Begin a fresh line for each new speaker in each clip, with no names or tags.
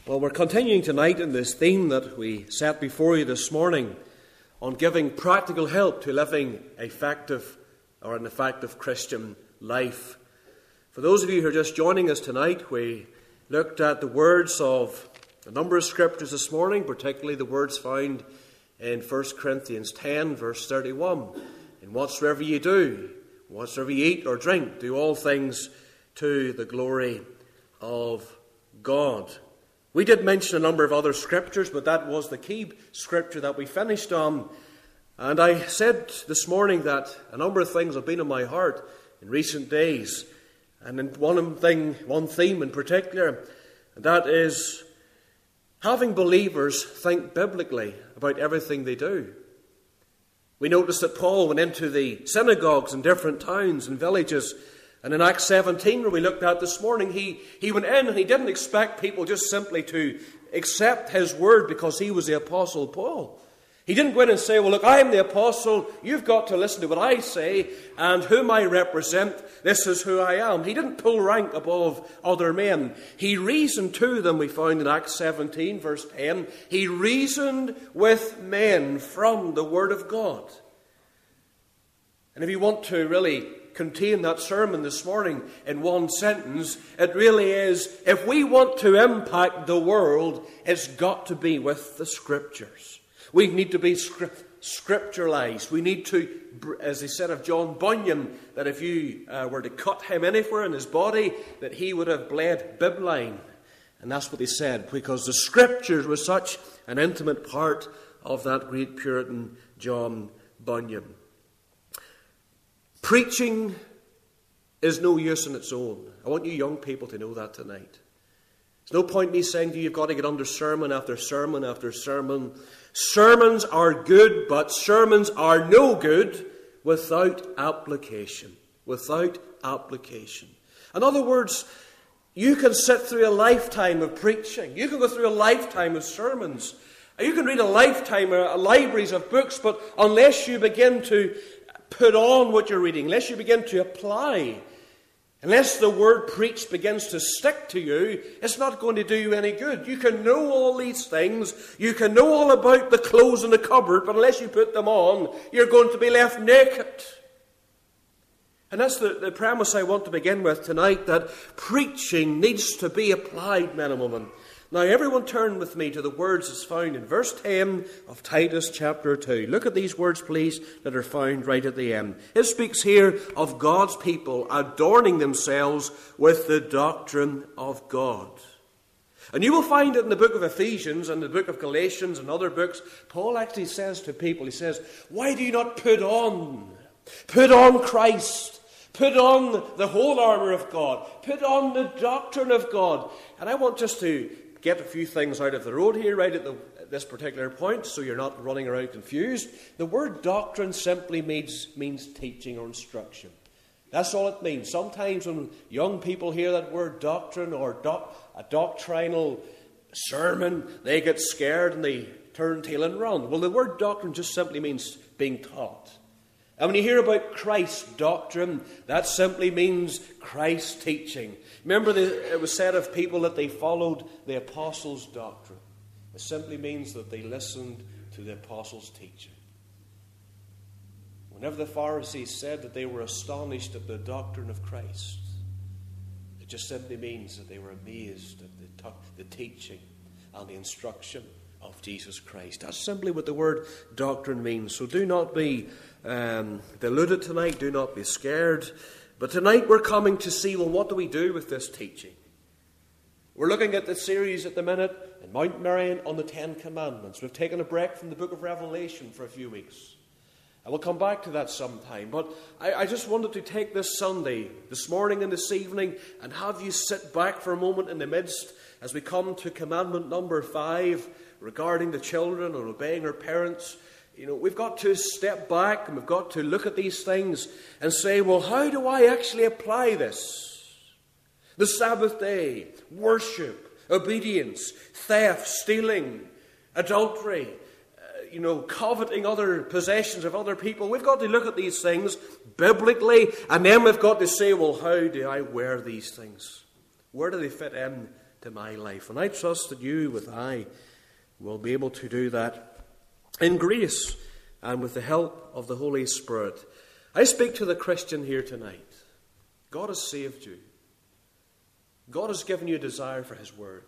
Well, we're continuing tonight in this theme that we set before you this morning on giving practical help to living an effective Christian life. For those of you who are just joining us tonight, we looked at the words of a number of scriptures this morning, particularly the words found in 1 Corinthians 10, verse 31. And whatsoever you do, whatsoever you eat or drink, do all things to the glory of God. We did mention a number of other scriptures, but that was the key scripture that we finished on. And I said this morning that a number of things have been on my heart in recent days. And in one theme in particular, and that is having believers think biblically about everything they do. We noticed that Paul went into the synagogues in different towns and villages. And in Acts 17, where we looked at this morning, he went in and he didn't expect people just simply to accept his word because he was the Apostle Paul. He didn't go in and say, well, look, I am the apostle, you've got to listen to what I say, and whom I represent, this is who I am. He didn't pull rank above other men. He reasoned to them, we found in Acts 17, verse 10. He reasoned with men from the Word of God. And if you want to really contain that sermon this morning in one sentence, it really is, if we want to impact the world, it's got to be with the Scriptures. We need to be scripturalized. We need to, as they said of John Bunyan, that if you were to cut him anywhere in his body, that he would have bled bibline. And that's what they said, because the Scriptures were such an intimate part of that great Puritan John Bunyan. Preaching is no use on its own. I want you young people to know that tonight. There's no point in me saying to you, you've got to get under sermon after sermon after sermon. Sermons are good, but sermons are no good without application. Without application. In other words, you can sit through a lifetime of preaching. You can go through a lifetime of sermons. You can read a lifetime of libraries of books, but unless you begin to put on what you're reading, unless you begin to apply, unless the word preached begins to stick to you, it's not going to do you any good. You can know all these things, you can know all about the clothes in the cupboard, but unless you put them on, you're going to be left naked. And that's the premise I want to begin with tonight, that preaching needs to be applied, men and women. Now, everyone turn with me to the words that's found in verse 10 of Titus chapter 2. Look at these words, please, that are found right at the end. It speaks here of God's people adorning themselves with the doctrine of God. And you will find it in the book of Ephesians and the book of Galatians and other books. Paul actually says to people, he says, why do you not put on Christ? Put on the whole armour of God. Put on the doctrine of God. And I want just to get a few things out of the road here right at this particular point so you're not running around confused. The word doctrine simply means teaching or instruction. That's all it means. Sometimes when young people hear that word doctrine or a doctrinal sermon, they get scared and they turn tail and run. Well, the word doctrine just simply means being taught. And when you hear about Christ's doctrine, that simply means Christ's teaching. Remember, it was said of people that they followed the apostles' doctrine. It simply means that they listened to the apostles' teaching. Whenever the Pharisees said that they were astonished at the doctrine of Christ, it just simply means that they were amazed at the teaching and the instruction of Jesus Christ. That's simply what the word doctrine means. So do not be deluded tonight. Do not be scared. But tonight we're coming to see, well, what do we do with this teaching? We're looking at the series at the minute in Mount Merion on the Ten Commandments. We've taken a break from the book of Revelation for a few weeks. And we'll come back to that sometime. But I just wanted to take this Sunday, this morning and this evening, and have you sit back for a moment in the midst as we come to commandment number 5 regarding the children or obeying our parents. You know, we've got to step back and we've got to look at these things and say, well, how do I actually apply this? The Sabbath day, worship, obedience, theft, stealing, adultery, coveting other possessions of other people. We've got to look at these things biblically, and then we've got to say, well, how do I wear these things? Where do they fit in to my life. And I trust that you, with I, will be able to do that in grace and with the help of the Holy Spirit. I speak to the Christian here tonight. God has saved you. God has given you a desire for His Word.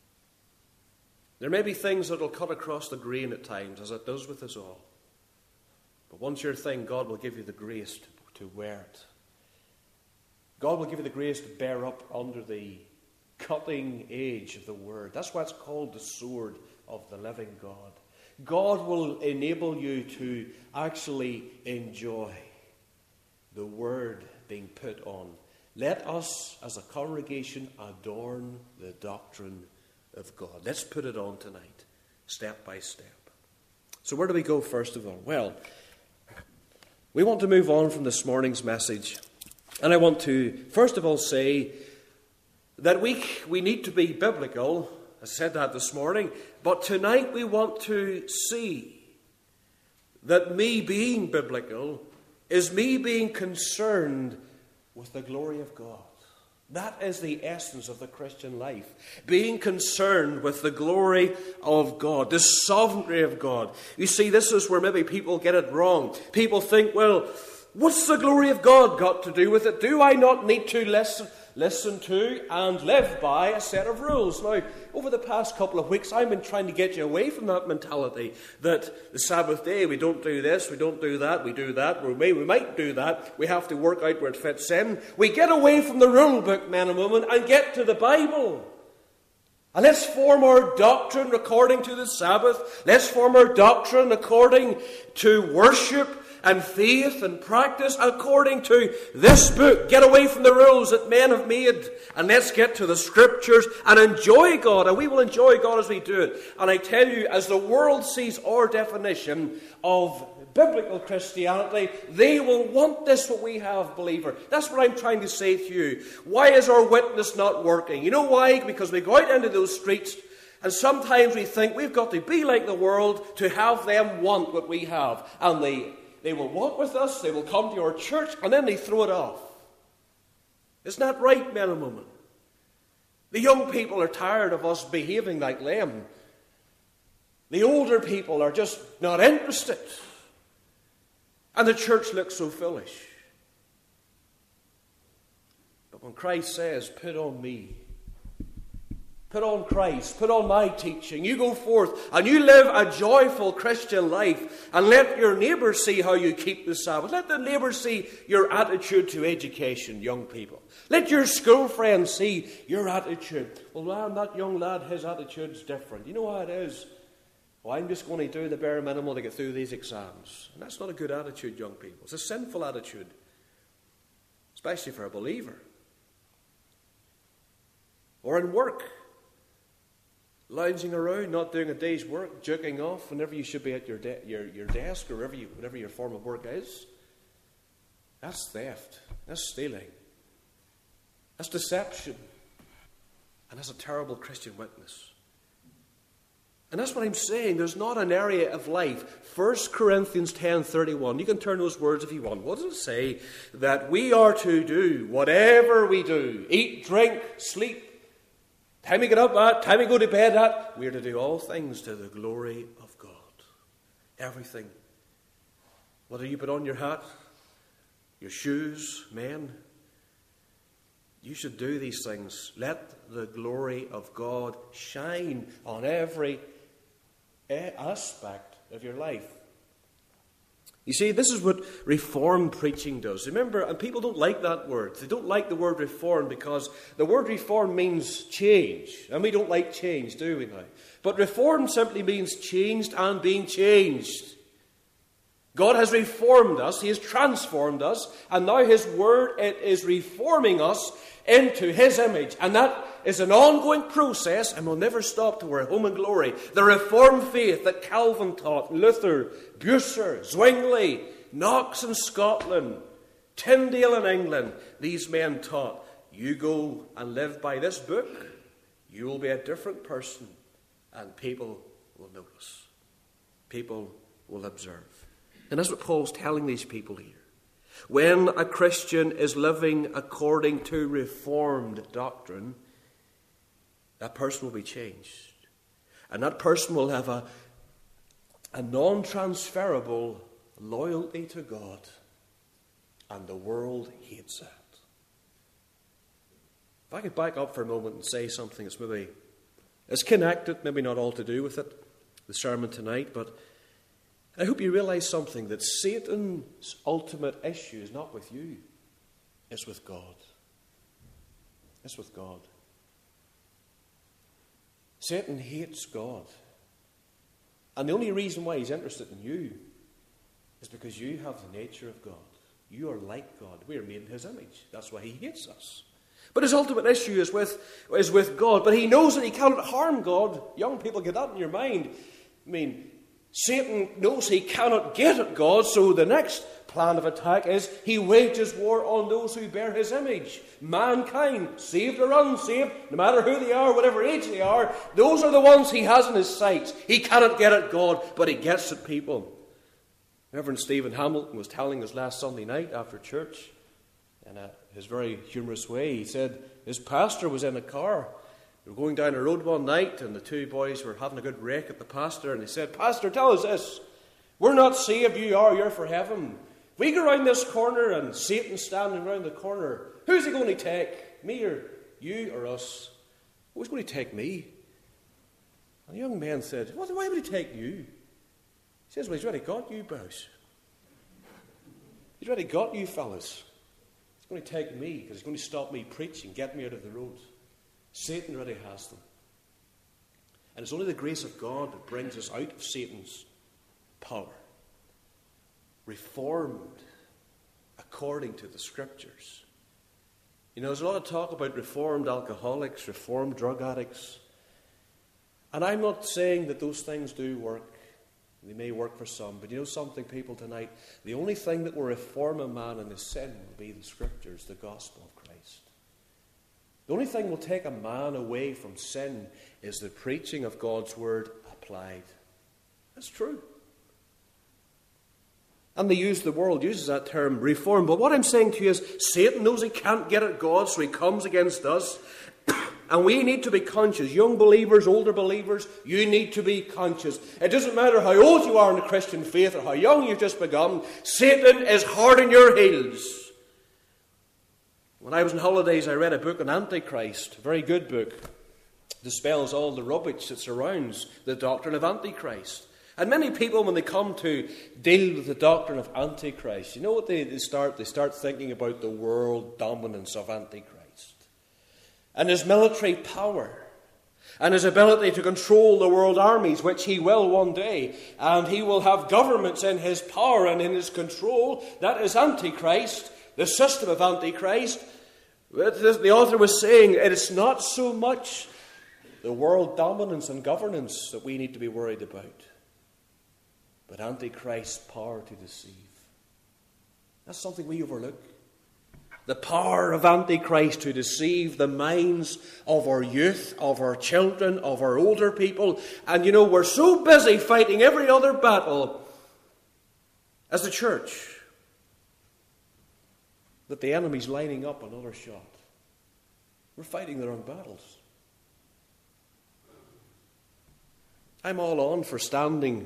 There may be things that will cut across the grain at times, as it does with us all. But one sure thing, God will give you the grace to wear it. God will give you the grace to bear up under the cutting edge of the Word. That's why it's called the sword of the living God. God will enable you to actually enjoy the Word being put on. Let us, as a congregation, adorn the doctrine of God. Let's put it on tonight, step by step. So where do we go first of all? Well, we want to move on from this morning's message. And I want to, first of all, say that we need to be biblical. I said that this morning. But tonight we want to see that me being biblical is me being concerned with the glory of God. That is the essence of the Christian life. Being concerned with the glory of God, the sovereignty of God. You see, this is where maybe people get it wrong. People think, well, what's the glory of God got to do with it? Do I not need to listen to and live by a set of rules? Now, over the past couple of weeks, I've been trying to get you away from that mentality that the Sabbath day, we don't do this, we don't do that, we do that, we might do that, we have to work out where it fits in. We get away from the rule book, men and women, and get to the Bible. And let's form our doctrine according to the Sabbath. Let's form our doctrine according to worship and faith and practice according to this book. Get away from the rules that men have made, and let's get to the Scriptures and enjoy God. And we will enjoy God as we do it. And I tell you, as the world sees our definition of biblical Christianity, they will want this what we have, believer. That's what I'm trying to say to you. Why is our witness not working? You know why? Because we go out into those streets, and sometimes we think we've got to be like the world to have them want what we have. And they will walk with us, they will come to our church, and then they throw it off. Isn't that right, men and women? The young people are tired of us behaving like them. The older people are just not interested. And the church looks so foolish. But when Christ says, put on me, put on Christ, put on my teaching, you go forth and you live a joyful Christian life, and let your neighbour see how you keep the Sabbath. Let the neighbour see your attitude to education, young people. Let your school friends see your attitude. Well, man, that young lad, his attitude's different. You know how it is? Well, I'm just going to do the bare minimum to get through these exams. And that's not a good attitude, young people. It's a sinful attitude, especially for a believer. Or in work, lounging around, not doing a day's work, jerking off whenever you should be at your desk or whatever your form of work is. That's theft. That's stealing. That's deception. And that's a terrible Christian witness. And that's what I'm saying. There's not an area of life. 1 Corinthians 10:31. You can turn those words if you want. What does it say? That we are to do whatever we do. Eat, drink, sleep. Time we get up at, time we go to bed at. We are to do all things to the glory of God. Everything. Whether you put on your hat, your shoes, men, you should do these things. Let the glory of God shine on every aspect of your life. You see, this is what Reformed preaching does. Remember, and people don't like that word. They don't like the word reform because the word reform means change. And we don't like change, do we now? But reform simply means changed and being changed. God has reformed us. He has transformed us. And now His Word, it is reforming us into His image. And that is an ongoing process and will never stop to our home and glory. The Reformed faith that Calvin taught, Luther, Bucer, Zwingli, Knox in Scotland, Tyndale in England, these men taught, you go and live by this book, you will be a different person, and people will notice. People will observe. And that's what Paul's telling these people here. When a Christian is living according to Reformed doctrine, that person will be changed. And that person will have a non-transferable loyalty to God. And the world hates that. If I could back up for a moment and say something that's maybe it's connected, maybe not all to do with it, the sermon tonight, but I hope you realize something, that Satan's ultimate issue is not with you, it's with God. It's with God. Satan hates God. And the only reason why he's interested in you is because you have the nature of God. You are like God. We are made in his image. That's why he hates us. But his ultimate issue is with God. But he knows that he cannot harm God. Young people, get that in your mind. I mean, Satan knows he cannot get at God, so the next plan of attack is he wages war on those who bear his image. Mankind, saved or unsaved, no matter who they are, whatever age they are, those are the ones he has in his sights. He cannot get at God, but he gets at people. Reverend Stephen Hamilton was telling us last Sunday night after church, in his very humorous way, he said his pastor was in a car. They were going down a road one night, and the two boys were having a good rake at the pastor, and he said, "Pastor, tell us this. We're not saved, you are, you're for heaven. If we go round this corner and Satan's standing round the corner, who's he going to take? Me or you or us? Who's going to take me?" And the young man said, "Why would he take you?" He says, "Well, he's already got you, boys. He's already got you, fellas. He's going to take me because he's going to stop me preaching, get me out of the road. Satan already has them." And it's only the grace of God that brings us out of Satan's power, reformed according to the Scriptures. You know, there's a lot of talk about reformed alcoholics, reformed drug addicts. And I'm not saying that those things do work. They may work for some. But you know something, people, tonight? The only thing that will reform a man in his sin will be the Scriptures, the gospel of Christ. The only thing that will take a man away from sin is the preaching of God's word applied. That's true. And the world uses that term, reform. But what I'm saying to you is, Satan knows he can't get at God, so he comes against us. And we need to be conscious. Young believers, older believers, you need to be conscious. It doesn't matter how old you are in the Christian faith or how young you've just begun. Satan is hard on your heels. When I was on holidays, I read a book on Antichrist, a very good book. It dispels all the rubbish that surrounds the doctrine of Antichrist. And many people, when they come to deal with the doctrine of Antichrist, you know what they start? They start thinking about the world dominance of Antichrist. And his military power. And his ability to control the world armies, which he will one day. And he will have governments in his power and in his control. That is Antichrist, the system of Antichrist. The author was saying it is not so much the world dominance and governance that we need to be worried about, but Antichrist's power to deceive. That's something we overlook. The power of Antichrist to deceive the minds of our youth, of our children, of our older people. And you know, we're so busy fighting every other battle as the church that the enemy's lining up another shot. We're fighting the wrong battles. I'm all on for standing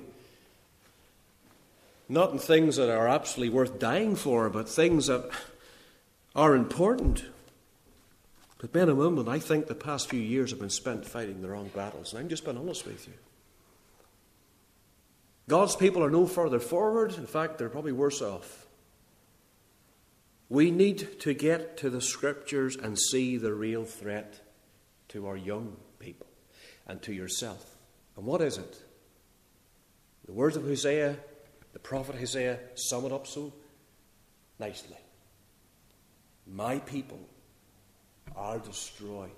not in things that are absolutely worth dying for, but things that are important. But men and women, I think the past few years have been spent fighting the wrong battles. And I'm just being honest with you. God's people are no further forward. In fact, they're probably worse off. We need to get to the Scriptures and see the real threat to our young people and to yourself. And what is it? The words of Hosea, the prophet Hosea, sum it up so nicely. My people are destroyed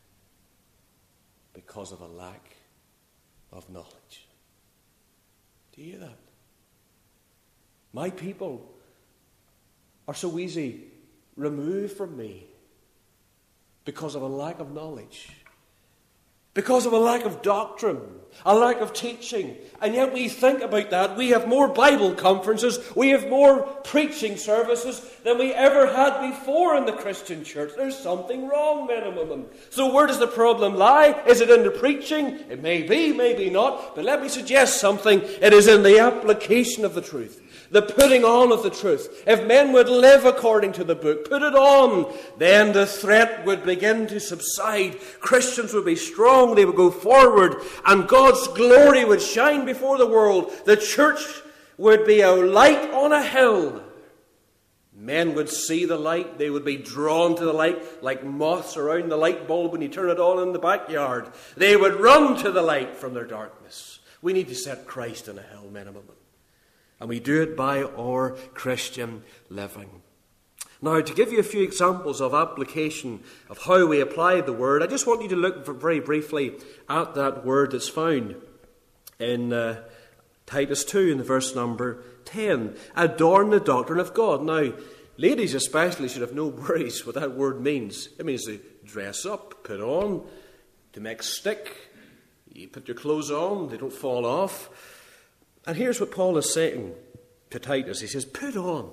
because of a lack of knowledge. Do you hear that? My people are so easy removed from me because of a lack of knowledge. because of a lack of doctrine, a lack of teaching. And yet we think about that. We have more Bible conferences, we have more preaching services than we ever had before in the Christian church. There's something wrong, men and women. So where does the problem lie? Is it in the preaching? It may be, maybe not. But let me suggest something. It is in the application of the truth. The putting on of the truth. If men would live according to the book, put it on, then the threat would begin to subside. Christians would be strong, they would go forward, and God's glory would shine before the world. The church would be a light on a hill. Men would see the light, they would be drawn to the light like moths around the light bulb when you turn it on in the backyard. They would run to the light from their darkness. We need to set Christ on a hill, men and women. And we do it by our Christian living. Now, to give you a few examples of application of how we apply the word, I just want you to look very briefly at that word that's found in Titus 2 in the verse number 10. Adorn the doctrine of God. Now, ladies especially should have no worries what that word means. It means to dress up, put on, to make stick. You put your clothes on, they don't fall off. And here's what Paul is saying to Titus. He says, put on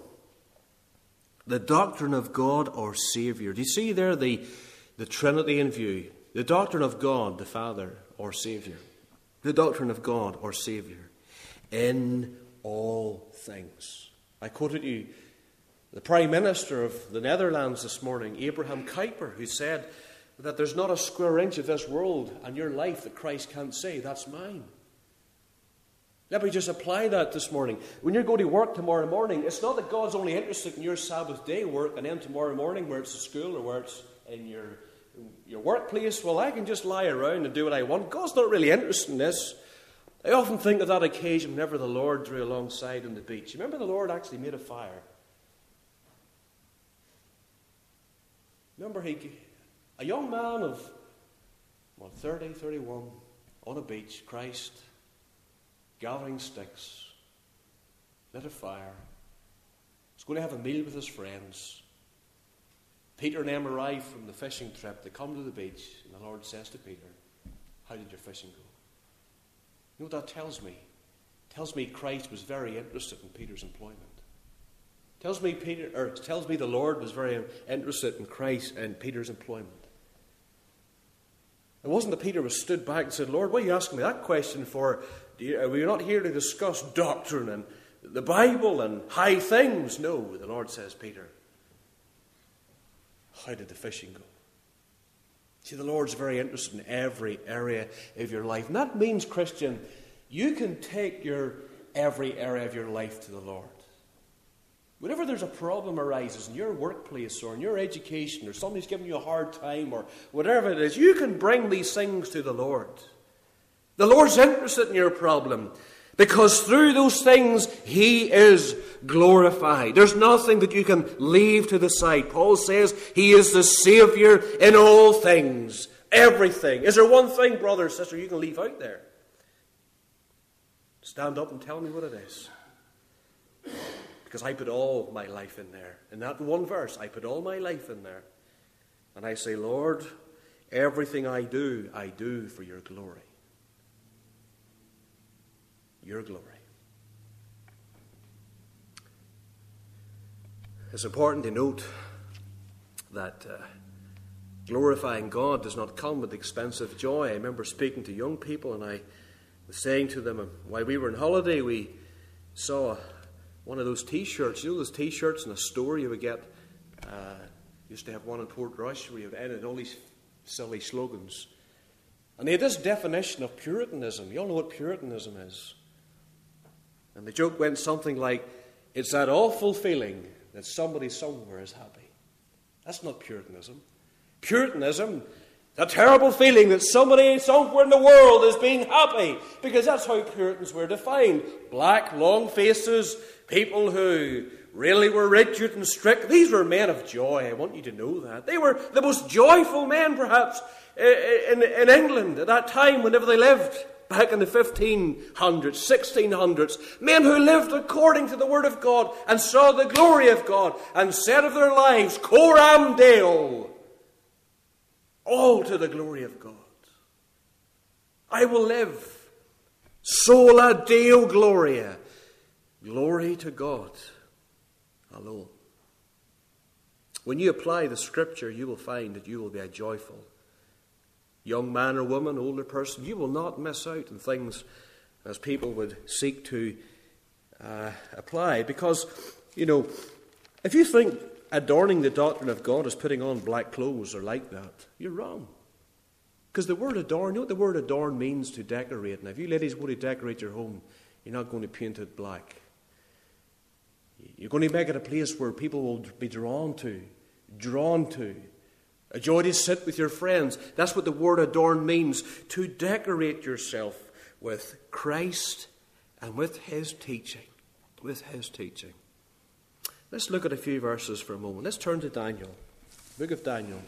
the doctrine of God our Saviour. Do you see there the Trinity in view? The doctrine of God, the Father, our Saviour. The doctrine of God, our Saviour. In all things. I quoted you the Prime Minister of the Netherlands this morning, Abraham Kuyper, who said that there's not a square inch of this world and your life that Christ can't say, that's mine. Let me just apply that this morning. When you're going to work tomorrow morning, it's not that God's only interested in your Sabbath day work, and then tomorrow morning, where it's at school or where it's in your workplace, well, I can just lie around and do what I want. God's not really interested in this. I often think of that occasion whenever the Lord drew alongside on the beach. You remember the Lord actually made a fire? Remember, a young man of 30, 31, on a beach, Christ, gathering sticks, lit a fire. He's going to have a meal with his friends. Peter and them arrive from the fishing trip. They come to the beach, and the Lord says to Peter, how did your fishing go? You know what that tells me? It tells me Christ was very interested in Peter's employment. It tells me the Lord was very interested in Christ and Peter's employment. It wasn't that Peter was stood back and said, Lord, what are you asking me that question for? We're not here to discuss doctrine and the Bible and high things. No, the Lord says, Peter, how did the fishing go? See, the Lord's very interested in every area of your life. And that means, Christian, you can take your every area of your life to the Lord. Whenever there's a problem arises in your workplace or in your education or somebody's giving you a hard time or whatever it is, you can bring these things to the Lord. The Lord's interested in your problem because through those things He is glorified. There's nothing that you can leave to the side. Paul says He is the Saviour in all things. Everything. Is there one thing, brother or sister, you can leave out there? Stand up and tell me what it is. Because I put all my life in there. In that one verse, I put all my life in there. And I say, Lord, everything I do for your glory. Your glory. It's important to note that glorifying God does not come with expensive joy. I remember speaking to young people and I was saying to them, while we were on holiday, we saw one of those T-shirts. You know those T-shirts in a store you would get? Used to have one in Portrush where you would edit all these silly slogans. And they had this definition of Puritanism. You all know what Puritanism is. And the joke went something like, it's that awful feeling that somebody somewhere is happy. That's not Puritanism. Puritanism, the terrible feeling that somebody somewhere in the world is being happy. Because that's how Puritans were defined. Black, long faces, people who really were rigid and strict. These were men of joy. I want you to know that. They were the most joyful men, perhaps, in England at that time, whenever they lived. Back in the 1500s, 1600s, men who lived according to the Word of God and saw the glory of God and said of their lives, Coram Deo, all to the glory of God. I will live. Sola Deo Gloria. Glory to God alone. When you apply the Scripture, you will find that you will be a joyful young man or woman, older person. You will not miss out on things as people would seek to apply. Because, if you think adorning the doctrine of God is putting on black clothes or like that, you're wrong. Because the word adorn, you know what the word adorn means? To decorate. Now, if you ladies want to decorate your home, you're not going to paint it black. You're going to make it a place where people will be drawn to. A joy to sit with your friends. That's what the word adorn means. To decorate yourself with Christ and with His teaching. With His teaching. Let's look at a few verses for a moment. Let's turn to Daniel. Book of Daniel.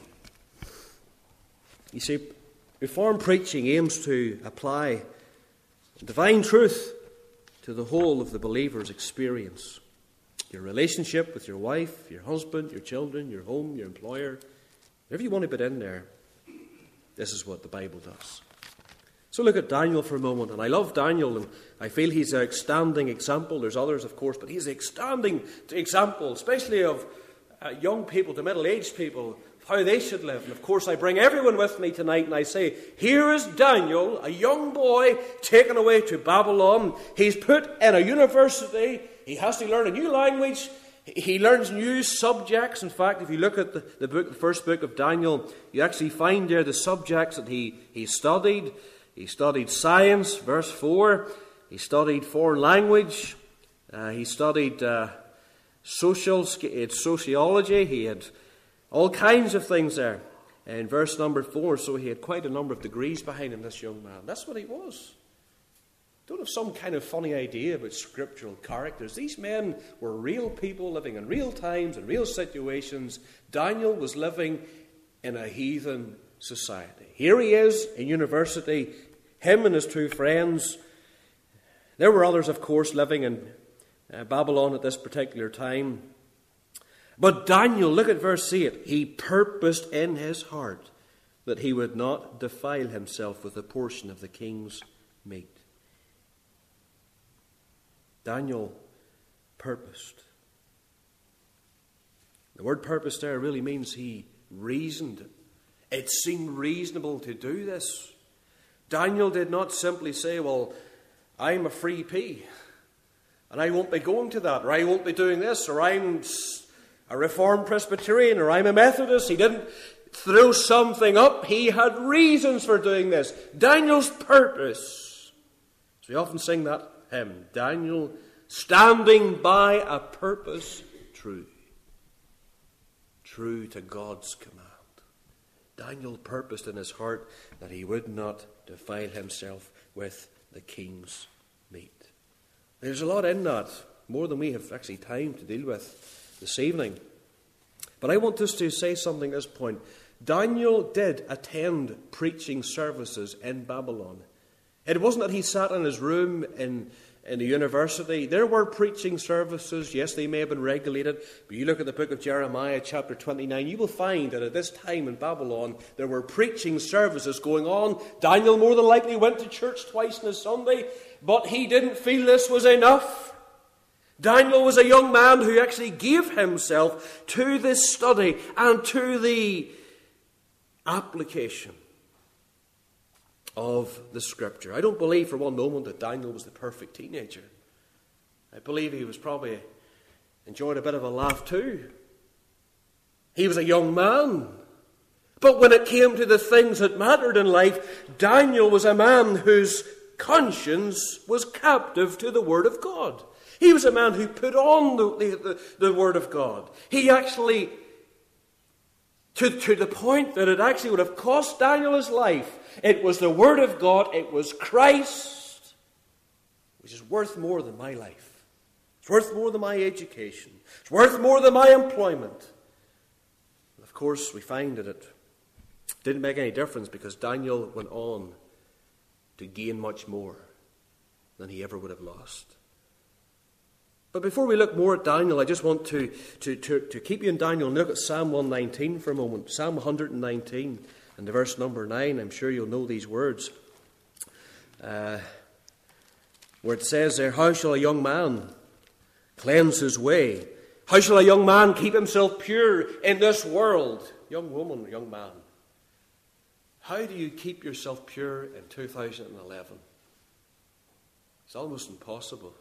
You see, Reformed preaching aims to apply divine truth to the whole of the believer's experience. Your relationship with your wife, your husband, your children, your home, your employer. Whatever you want to put in there, this is what the Bible does. So look at Daniel for a moment. And I love Daniel, and I feel he's an outstanding example. There's others, of course, but he's an outstanding example, especially of young people to middle-aged people, how they should live. And of course, I bring everyone with me tonight, and I say, here is Daniel, a young boy taken away to Babylon. He's put in a university. He has to learn a new language. He learns new subjects. In fact, if you look at the first book of Daniel, you actually find there the subjects that he studied. He studied science, verse 4. He studied foreign language. He studied sociology. He had all kinds of things there. In verse number 4, so he had quite a number of degrees behind him, this young man. That's what he was. Don't have some kind of funny idea about scriptural characters. These men were real people living in real times and real situations. Daniel was living in a heathen society. Here he is in university, him and his two friends. There were others, of course, living in Babylon at this particular time. But Daniel, look at verse 8. He purposed in his heart that he would not defile himself with a portion of the king's meat. Daniel purposed. The word purpose there really means he reasoned. It seemed reasonable to do this. Daniel did not simply say, well, I'm a free pea, and I won't be going to that, or I won't be doing this, or I'm a Reformed Presbyterian, or I'm a Methodist. He didn't throw something up. He had reasons for doing this. Daniel's purpose. So we often sing that hymn, Daniel standing by a purpose true. True to God's command. Daniel purposed in his heart that he would not defile himself with the king's meat. There's a lot in that, more than we have actually time to deal with this evening. But I want us to say something at this point. Daniel did attend preaching services in Babylon. It wasn't that he sat in his room in the university. There were preaching services. Yes, they may have been regulated. But you look at the book of Jeremiah, chapter 29, you will find that at this time in Babylon, there were preaching services going on. Daniel more than likely went to church twice on a Sunday, but he didn't feel this was enough. Daniel was a young man who actually gave himself to this study and to the application of the Scripture. I don't believe for one moment that Daniel was the perfect teenager. I believe he was probably enjoyed a bit of a laugh too. He was a young man. But when it came to the things that mattered in life, Daniel was a man whose conscience was captive to the Word of God. He was a man who put on the Word of God. He actually, to the point that it actually would have cost Daniel his life, it was the Word of God, it was Christ, which is worth more than my life. It's worth more than my education. It's worth more than my employment. And of course, we find that it didn't make any difference because Daniel went on to gain much more than he ever would have lost. But before we look more at Daniel, I just want to keep you in Daniel and look at Psalm 119 for a moment. Psalm 119 and the verse number 9. I'm sure you'll know these words. where it says there, how shall a young man cleanse his way? How shall a young man keep himself pure in this world? Young woman, young man, how do you keep yourself pure in 2011? It's almost impossible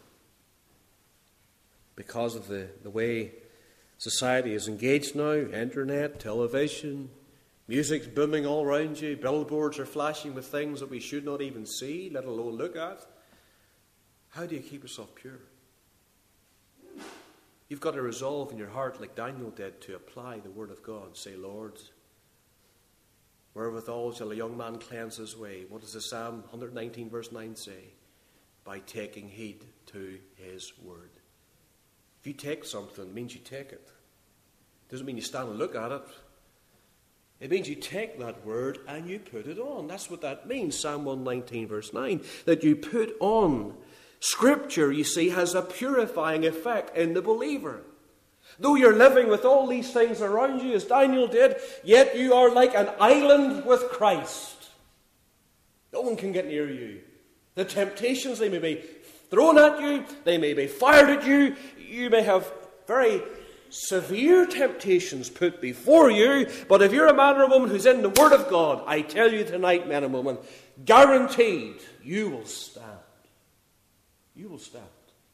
because of the way society is engaged now. Internet, television, music's booming all around you. Billboards are flashing with things that we should not even see, let alone look at. How do you keep yourself pure? You've got to resolve in your heart, like Daniel did, to apply the word of God. Say, Lord, wherewithal shall a young man cleanse his way? What does the Psalm 119 verse 9 say? By taking heed to his word. If you take something, it means you take it. It doesn't mean you stand and look at it. It means you take that word and you put it on. That's what that means, Psalm 119 verse 9. That you put on. Scripture, you see, has a purifying effect in the believer. Though you're living with all these things around you, as Daniel did, yet you are like an island with Christ. No one can get near you. The temptations, they may be thrown at you, they may be fired at you, you may have very severe temptations put before you, but if you're a man or a woman who's in the Word of God, I tell you tonight, men and women, guaranteed you will stand. You will stand.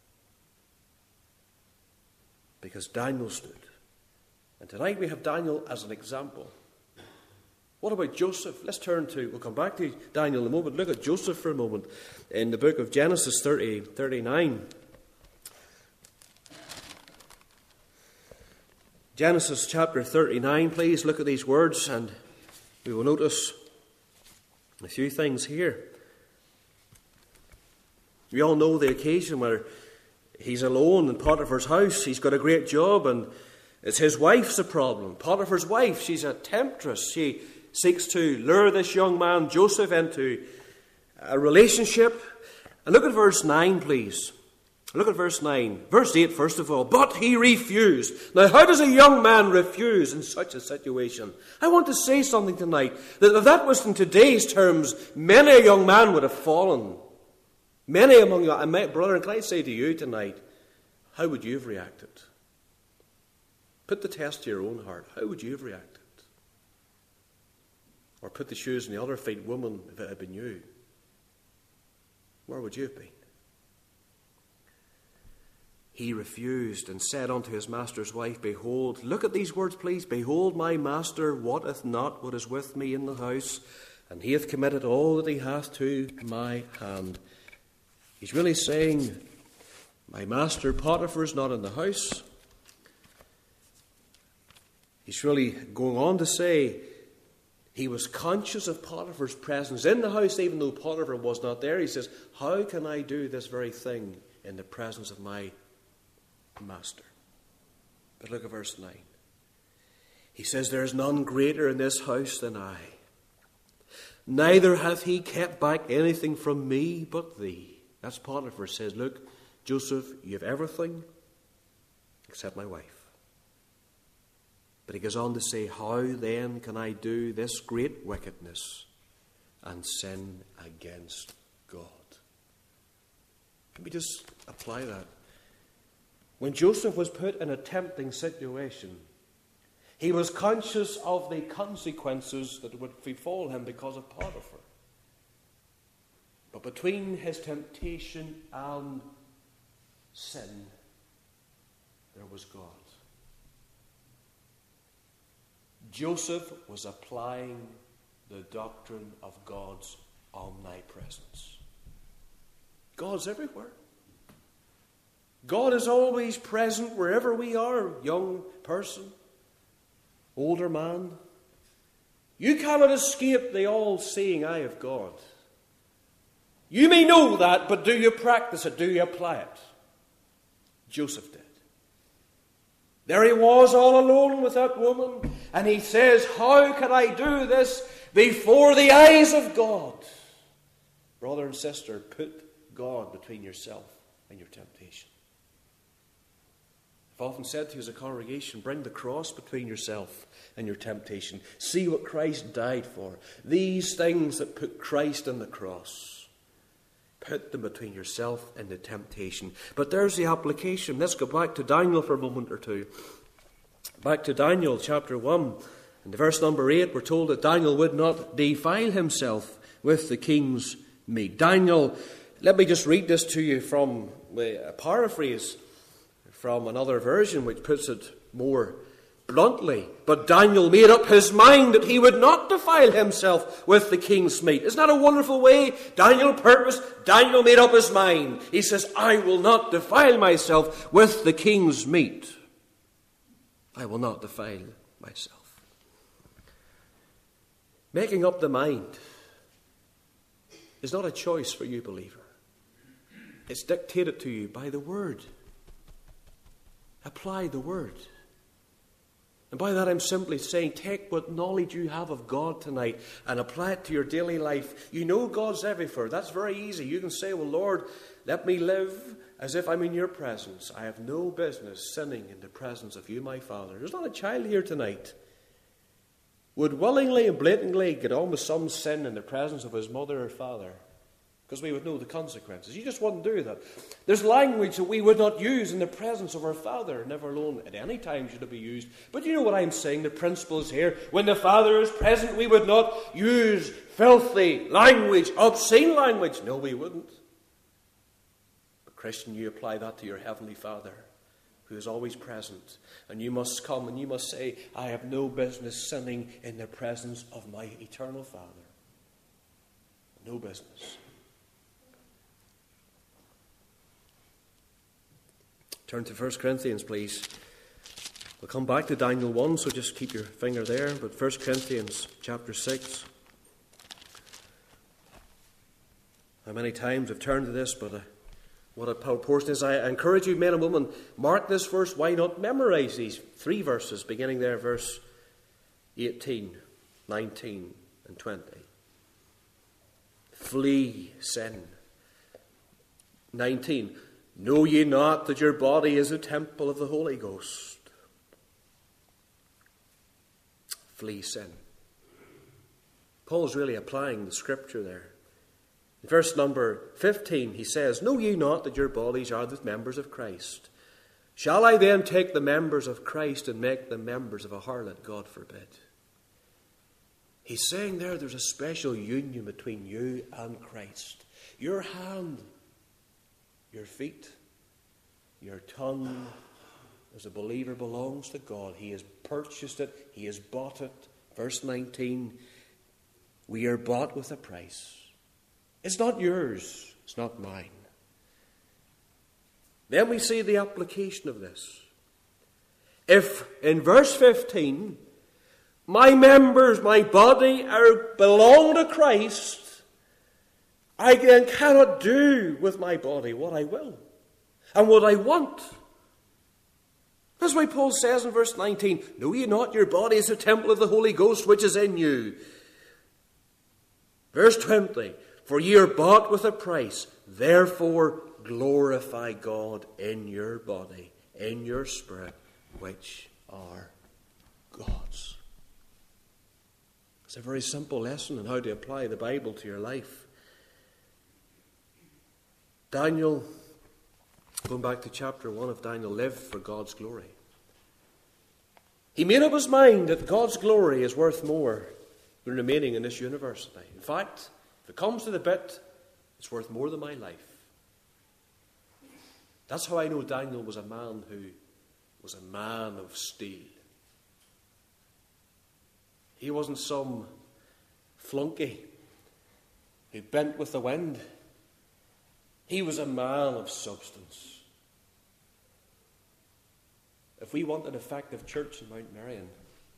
Because Daniel stood. And tonight we have Daniel as an example. What about Joseph? We'll come back to Daniel in a moment. Look at Joseph for a moment in the book of Genesis 39. Genesis chapter 39, please look at these words and we will notice a few things here. We all know the occasion where he's alone in Potiphar's house. He's got a great job and it's his wife's a problem. Potiphar's wife, she's a temptress. She seeks to lure this young man, Joseph, into a relationship. And look at verse 9, please. Look at verse 9. Verse 8, first of all. But he refused. Now, how does a young man refuse in such a situation? I want to say something tonight. That if that was in today's terms, many a young man would have fallen. Many among you, and my brother, and can I say to you tonight, how would you have reacted? Put the test to your own heart. How would you have reacted? Or put the shoes on the other feet, woman, if it had been you. Where would you have been? He refused and said unto his master's wife, Behold, look at these words, please. Behold, my master wotteth not what is with me in the house, and he hath committed all that he hath to my hand. He's really saying, my master Potiphar is not in the house. He's really going on to say he was conscious of Potiphar's presence in the house, even though Potiphar was not there. He says, how can I do this very thing in the presence of my master? But look at verse 9. He says, there is none greater in this house than I. Neither hath he kept back anything from me but thee. That's Potiphar says, look, Joseph, you have everything except my wife. But he goes on to say, how then can I do this great wickedness and sin against God? Can we just apply that? When Joseph was put in a tempting situation, he was conscious of the consequences that would befall him because of Potiphar. But between his temptation and sin, there was God. Joseph was applying the doctrine of God's omnipresence. God's everywhere. God is always present wherever we are, young person, older man. You cannot escape the all-seeing eye of God. You may know that, but do you practice it? Do you apply it? Joseph did. There he was all alone with that woman, and he says, how can I do this before the eyes of God? Brother and sister, put God between yourself and your temptation. I've often said to you as a congregation, bring the cross between yourself and your temptation. See what Christ died for. These things that put Christ on the cross. Put them between yourself and the temptation. But there's the application. Let's go back to Daniel for a moment or two. Back to Daniel chapter 1. In verse number 8, we're told that Daniel would not defile himself with the king's meat. Daniel, let me just read this to you from a paraphrase from another version which puts it more bluntly. But Daniel made up his mind that he would not defile himself with the king's meat. Isn't that a wonderful way? Daniel purposed, Daniel made up his mind. He says, I will not defile myself with the king's meat. I will not defile myself. Making up the mind is not a choice for you, believer. It's dictated to you by the Word. Apply the Word. And by that I'm simply saying, take what knowledge you have of God tonight and apply it to your daily life. You know God's everywhere. That's very easy. You can say, well, Lord, let me live as if I'm in your presence. I have no business sinning in the presence of you, my Father. There's not a child here tonight would willingly and blatantly get on with some sin in the presence of his mother or father, because we would know the consequences. You just wouldn't do that. There's language that we would not use in the presence of our Father, never alone at any time should it be used. But you know what I'm saying, the principle is here. When the Father is present, we would not use filthy language, obscene language. No, we wouldn't. But Christian, you apply that to your Heavenly Father, who is always present. And you must come and you must say, I have no business sinning in the presence of my eternal Father. No business. Turn to 1 Corinthians, please. We'll come back to Daniel 1, so just keep your finger there. But 1 Corinthians chapter 6. How many times I've turned to this, but what a portion is. I encourage you, men and women, mark this verse. Why not memorize these 3 verses, beginning there, verse 18, 19, and 20. Flee sin. 19. Know ye not that your body is a temple of the Holy Ghost? Flee sin. Paul's really applying the scripture there. In verse number 15, he says, Know ye not that your bodies are the members of Christ? Shall I then take the members of Christ and make them members of a harlot? God forbid. He's saying there's a special union between you and Christ. Your hand, your feet, your tongue, as a believer, belongs to God. He has purchased it. He has bought it. Verse 19, we are bought with a price. It's not yours. It's not mine. Then we see the application of this. If in verse 15, my members, my body belong to Christ, I then cannot do with my body what I will and what I want. That's why Paul says in verse 19, Know ye not your body is a temple of the Holy Ghost which is in you? Verse 20, For ye are bought with a price, therefore glorify God in your body, in your spirit, which are God's. It's a very simple lesson on how to apply the Bible to your life. Daniel, going back to chapter 1 of Daniel, lived for God's glory. He made up his mind that God's glory is worth more than remaining in this universe tonight. In fact, if it comes to the bit, it's worth more than my life. That's how I know Daniel was a man who was a man of steel. He wasn't some flunky who bent with the wind. He was a man of substance. If we want an effective church in Mount Merion,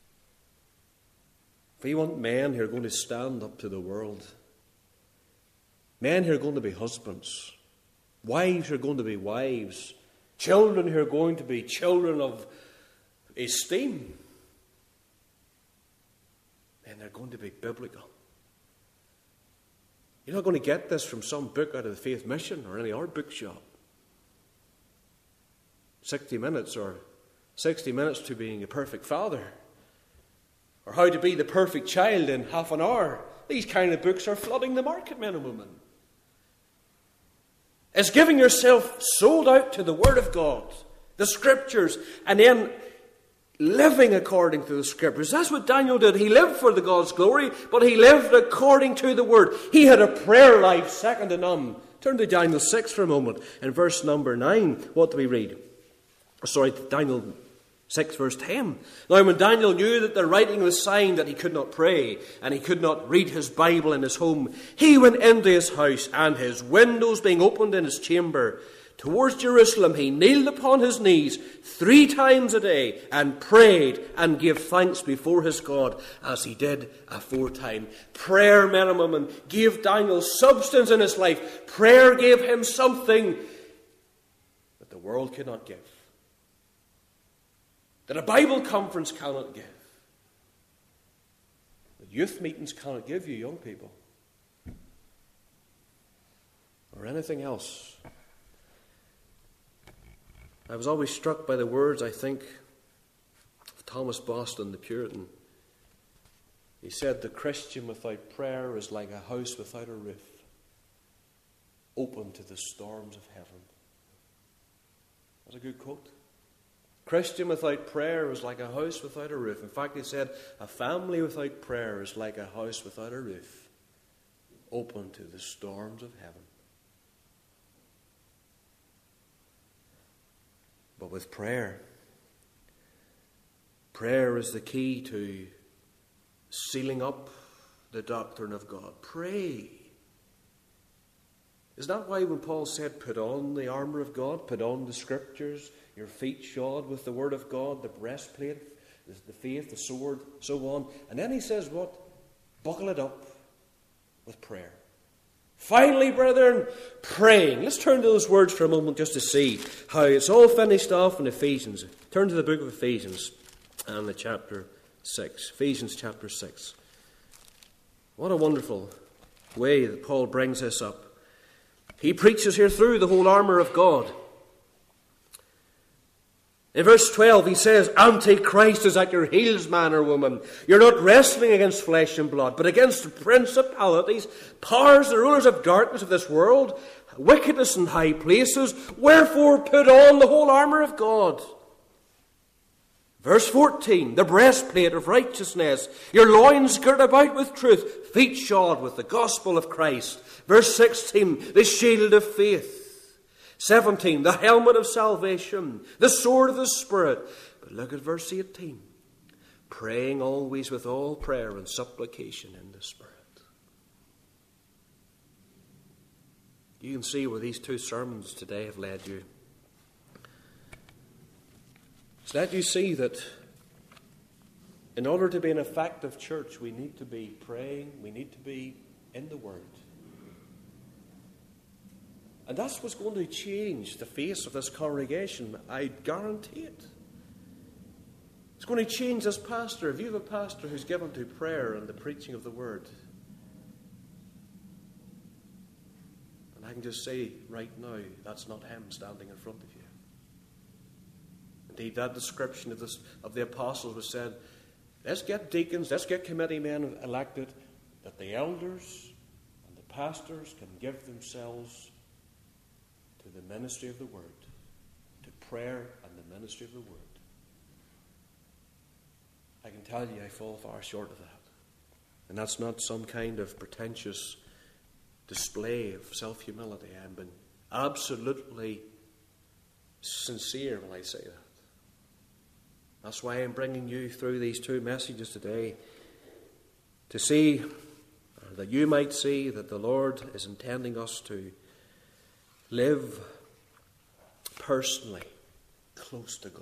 if we want men who are going to stand up to the world, men who are going to be husbands, wives who are going to be wives, children who are going to be children of esteem, and they're going to be biblical. You're not going to get this from some book out of the Faith Mission or any other bookshop. 60 minutes or 60 minutes to being a perfect father, or how to be the perfect child in half an hour. These kind of books are flooding the market, men and women. is giving yourself sold out to the Word of God, the Scriptures, and then living according to the Scriptures. That's what Daniel did. He lived for the God's glory, but he lived according to the Word. He had a prayer life second to none. Turn to Daniel 6 for a moment. In verse number 9, what do we read? Daniel 6 verse 10. Now when Daniel knew that the writing was signed that he could not pray, and he could not read his Bible in his home, he went into his house, and his windows being opened in his chamber towards Jerusalem, he kneeled upon his knees 3 times a day, and prayed and gave thanks before his God, as he did aforetime. Prayer, men and women, gave Daniel substance in his life. Prayer gave him something that the world could not give, that a Bible conference cannot give, that youth meetings cannot give you, young people, or anything else. I was always struck by the words, I think, of Thomas Boston, the Puritan. He said, "The Christian without prayer is like a house without a roof, open to the storms of heaven." That's a good quote. Christian without prayer is like a house without a roof. In fact, he said, a family without prayer is like a house without a roof, open to the storms of heaven. But with prayer, prayer is the key to sealing up the doctrine of God. Pray. Is that why when Paul said, put on the armour of God, put on the Scriptures, your feet shod with the Word of God, the breastplate, the faith, the sword, so on. And then he says what? Buckle it up with prayer. Finally, brethren, praying. Let's turn to those words for a moment just to see how it's all finished off in Ephesians. Turn to the book of Ephesians and the chapter 6. Ephesians chapter 6. What a wonderful way that Paul brings this up. He preaches here through the whole armour of God. In verse 12 he says, Antichrist is at your heels, man or woman. You're not wrestling against flesh and blood, but against the principalities, powers, the rulers of darkness of this world, wickedness in high places. Wherefore put on the whole armour of God. Verse 14, the breastplate of righteousness, your loins girt about with truth, feet shod with the gospel of Christ. Verse 16, the shield of faith. 17, the helmet of salvation, the sword of the Spirit. But look at verse 18. Praying always with all prayer and supplication in the Spirit. You can see where these 2 sermons today have led you. It's led you see that in order to be an effective church, we need to be praying, we need to be in the Word. And that's what's going to change the face of this congregation. I guarantee it. It's going to change this pastor. If you have a pastor who's given to prayer and the preaching of the Word, and I can just say right now, that's not him standing in front of you. Indeed, that description of the apostles was said, let's get deacons, let's get committee men elected, that the elders and the pastors can give themselves to the ministry of the Word, to prayer and the ministry of the Word. I can tell you I fall far short of that. And that's not some kind of pretentious display of self-humility. I'm being absolutely sincere when I say that. That's why I'm bringing you through these 2 messages today, to see, or that you might see, that the Lord is intending us to live personally close to God.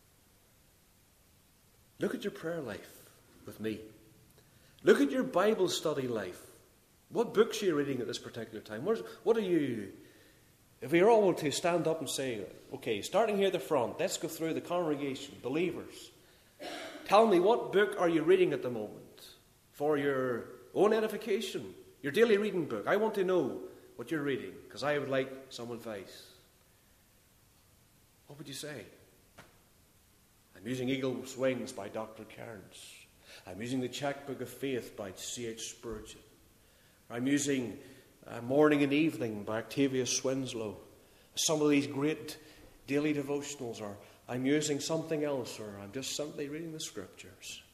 Look at your prayer life with me. Look at your Bible study life. What books are you reading at this particular time? What are you... If we are all to stand up and say, okay, starting here at the front, let's go through the congregation, believers. Tell me, what book are you reading at the moment for your own edification, your daily reading book? I want to know what you're reading, because I would like some advice. What would you say? I'm using Eagle's Wings by Dr. Cairns. I'm using the Checkbook of Faith by C.H. Spurgeon. I'm using Morning and Evening by Octavius Winslow, some of these great daily devotionals, or I'm using something else, or I'm just simply reading the Scriptures.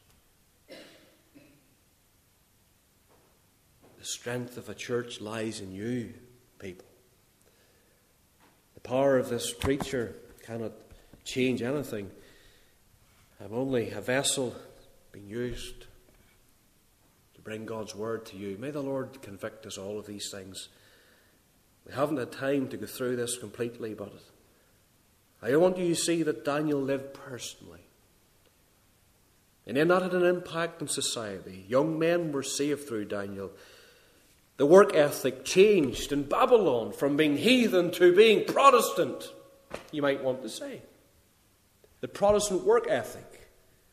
The strength of a church lies in you, people. The power of this preacher cannot change anything. I'm only a vessel being used to bring God's word to you. May the Lord convict us all of these things. We haven't had time to go through this completely, but I want you to see that Daniel lived personally. And in that had an impact on society. Young men were saved through Daniel. The work ethic changed in Babylon from being heathen to being Protestant, you might want to say. The Protestant work ethic.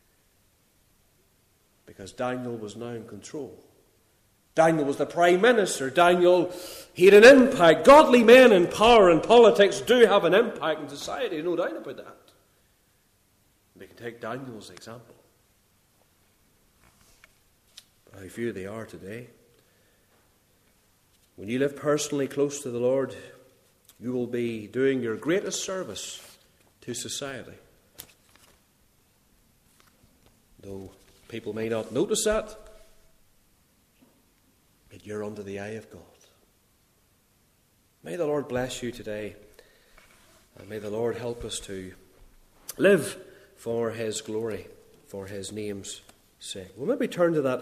Because Daniel was now in control. Daniel was the prime minister. Daniel, he had an impact. Godly men in power and politics do have an impact in society, no doubt about that. We can take Daniel's example. But how few they are today. When you live personally close to the Lord, you will be doing your greatest service to society. Though people may not notice that, but you're under the eye of God. May the Lord bless you today, and may the Lord help us to live for His glory, for His name's sake. We'll maybe turn to that